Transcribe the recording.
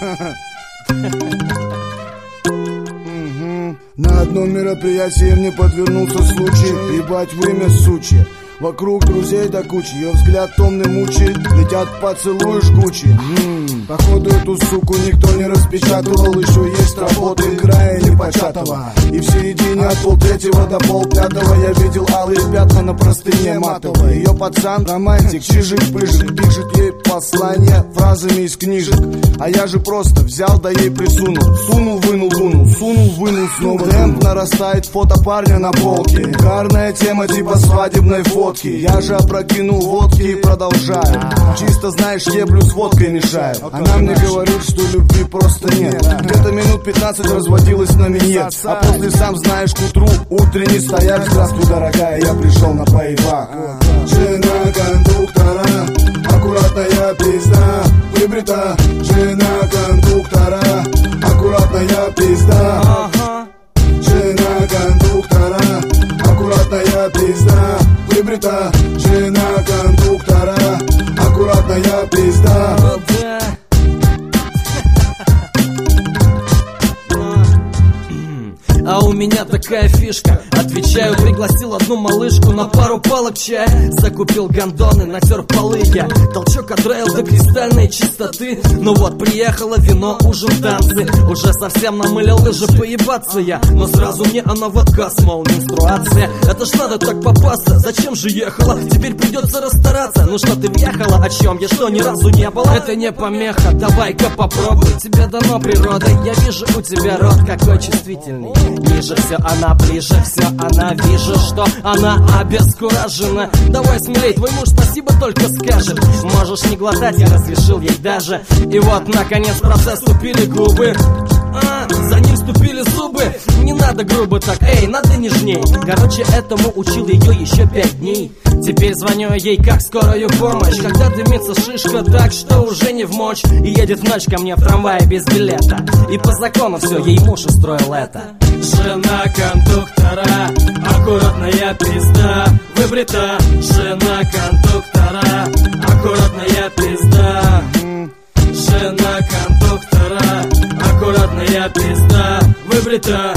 На одном мероприятии мне подвернулся случай ебать в имя сучья. Вокруг друзей до кучи, ее взгляд томный мучает. Летят поцелуи жгучие. Походу эту суку никто не распечатывал. Еще есть работы края непочатого. И в середине от полтретьего до полпятого я видел алые пятна на простыне матовой. Ее пацан романтик, чижик-пыжик, пишет ей послания фразами из книжек. А я же просто взял да ей присунул. Сунул, вынул, вынул, сунул, вынул снова. Темп нарастает, фото парня на полке. Карная тема типа свадебной фотки. Я же опрокинул водки и продолжаю. Чисто знаешь, еблю с водкой мешаю. Она мне говорит, что любви просто нет. Где-то минут 15 разводилась на минет. А после сам знаешь, к утру утренний стояк. Здравствуй, дорогая, я пришел на поебак. Жена кондуктора, аккуратная пизда, выбрита. Жена кондуктора, аккуратная пизда. Жена кондуктора, аккуратная пизда, выбрита. Жена кондуктора, аккуратная пизда. А у меня такая фишка. Отвечаю, пригласил одну малышку на пару палок чая. Закупил гондоны, натер полы я. Толчок отдраил до кристальной чистоты. Ну вот, приехало вино, ужин, танцы. Уже совсем намылил лыжи, поебаться я. Но сразу мне она в отказ, мол, менструация. Это ж надо так попасться, зачем же ехала? Теперь придется расстараться. Ну что ты въехала, о чем я что ни разу не было? Это не помеха, давай-ка попробуй. Тебе дано природой, я вижу у тебя рот какой чувствительный. Ниже все она, ближе все она. Вижу, что она обескуражена. Давай смелей, твой муж спасибо только скажет. Можешь не глотать, я разрешил ей даже. И вот, наконец, в процесс вступили губы. За ним вступили зубы. Не надо грубо так, эй, надо нежней. Короче, этому учил ее еще 5 дней. Теперь звоню ей как скорую помощь. Когда дымится шишка так, что уже не вмочь. И едет в ночь ко мне в трамвае без билета. И по закону все, ей муж устроил это. Жена кондуктора, аккуратная пизда, выбрита. Жена кондуктора, аккуратная пизда. Жена кондуктора, аккуратная пизда, выбрита.